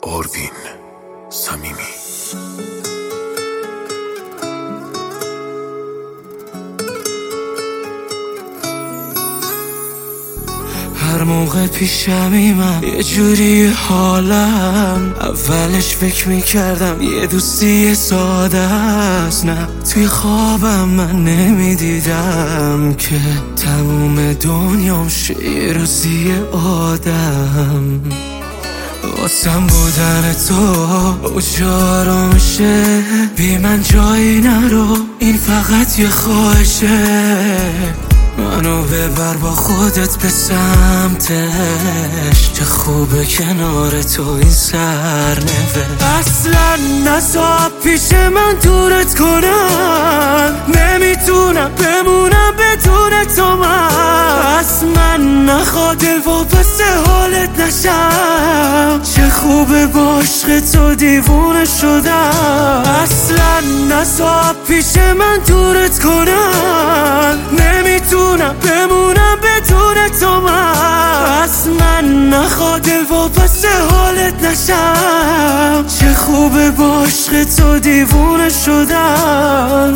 آروین صمیمی. هر موقع پیشمی من یه جوری حالم، اولش فکر میکردم یه دوستی ساده است، نه توی خوابم من نمیدیدم که تموم دنیام شه یه روزی آدم. واسم بودن تو اجارو میشه، بی من جایی نرو، این فقط یه خواهشه. منو ببر با خودت به سمتش، چه خوبه کنار تو این سرنوشت. اصلا نذار پیش من دورت کنم، نمیتونم بمونم بدون تو من. پس من نخواد واپس حالت نشم، چه خوبه با عشق تو دیوونه شدم. اصلا نذار پیش من دورت کنم، نمیتونم بمونم بدون تو من. پس من نخواد واپس حالت نشم، چه خوبه با عشق تو دیوونه شدم.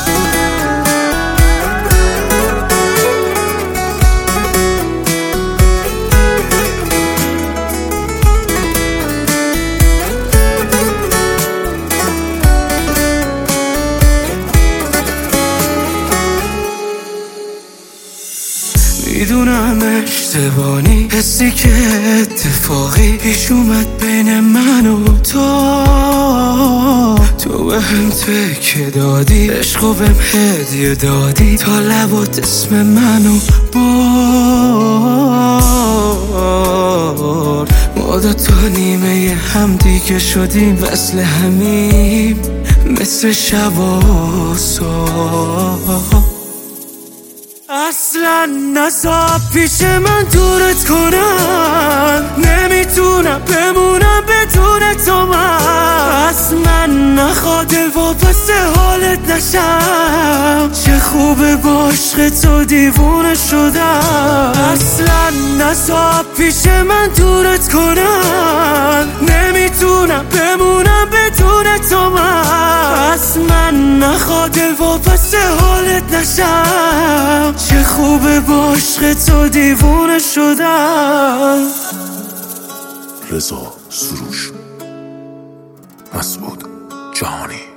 میدونم اشتباهی، حسی که اتفاقی پیش اومد بین من و تو به هم تکه دادی، عشقو بهم هدیه دادی، تا لبات اسم منو برد. ما دوتا نیمه هم دیگه شدیم، وصل همیم مثل شب و صبح. اصلا نذار پیش من دورت کنم، نمیتونم بمونم بدون تو من. پس من نخواد واپس حالت نشم، چه خوبه با عشق تو دیوونه شدم. اصلا نذار پیش من دورت کنم، نمیتونم بمونم بدون تو من. پس من نخواد واپس حالت نشم، چه خوبه با عشق تو دیوونه شدم. رضا سروش، مسعود جهانی.